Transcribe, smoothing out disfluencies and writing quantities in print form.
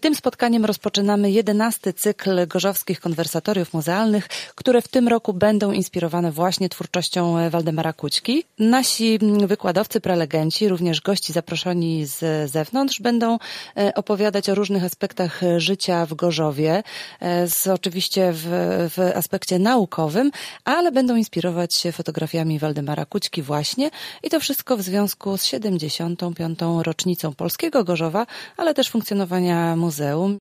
Tym spotkaniem rozpoczynamy 11. cykl gorzowskich konwersatoriów muzealnych, które w tym roku będą inspirowane właśnie twórczością Waldemara Kućki. Nasi wykładowcy, prelegenci, również gości zaproszeni z zewnątrz, będą opowiadać o różnych aspektach życia w Gorzowie, oczywiście w aspekcie naukowym, ale będą inspirować się fotografiami Waldemara Kućki właśnie i to wszystko w związku z 75. rocznicą Polskiego Gorzowa, ale też funkcjonowania muzeum.